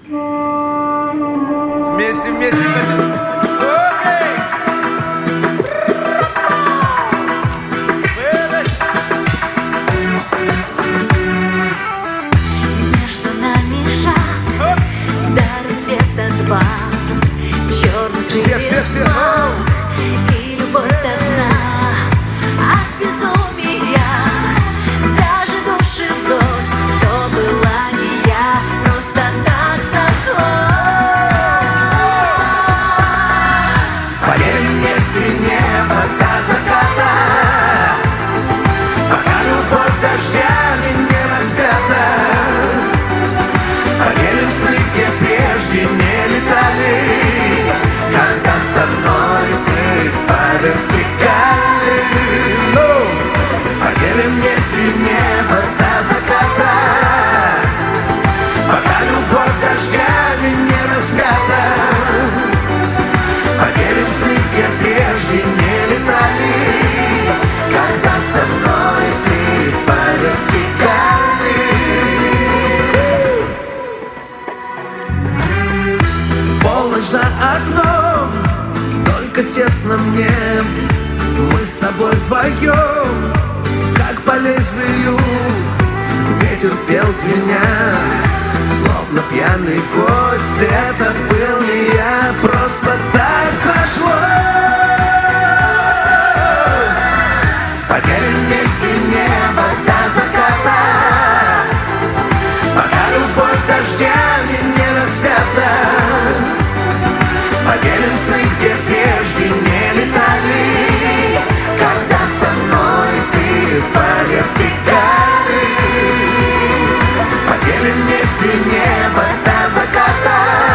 Вместе, вместе, кстати. Между нами шаг до рассвета два. Черный Все. и любовь одна. От безумия даже души брось. То была не я, просто так сошлось. Поверь, если небо до заката, пока любовь дождями не распята. Поверим в сны, где прежде не летали, когда со мной ты по вертикали. Поверим, если небо до заката, пока любовь дождями не распята. Поверим в сны, где прежде не летали, когда со мной ты по вертикали. Полночь за окном, только тесно мне. Мы с тобой вдвоем, как по лезвию. Ветер пел звеня, словно пьяный гость. Это был не я, просто так сошлось. Потерян вместе небо до заката, пока любовь дождями не распята. Поделим сны, где прежде не летали, когда со мной ты по вертикали. Поделим вместе небо до заката,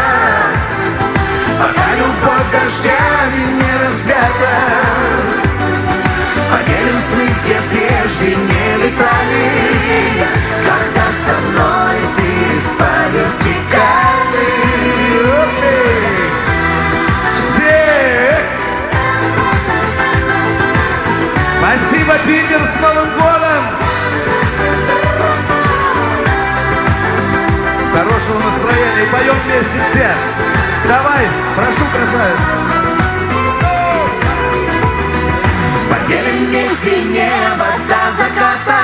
пока любовь дождями не распята. Поделим сны, где прежде не летали, когда со мной ты по вертикали. Спасибо, Питер, с Новым годом! Хорошего настроения. Поем вместе все. Давай, прошу, красавец. Поделим вместе небо до заката,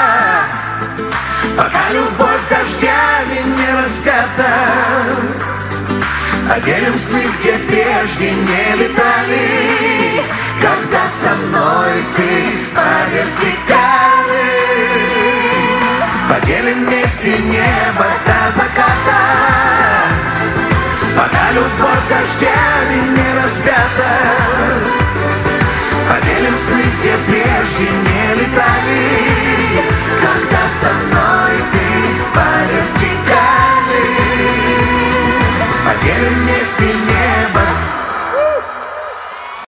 пока любовь дождями не распята. Поделим сны, где прежде не летали, когда со мной ты по вертикали. Поделим вместе небо до заката, пока любовь дождями не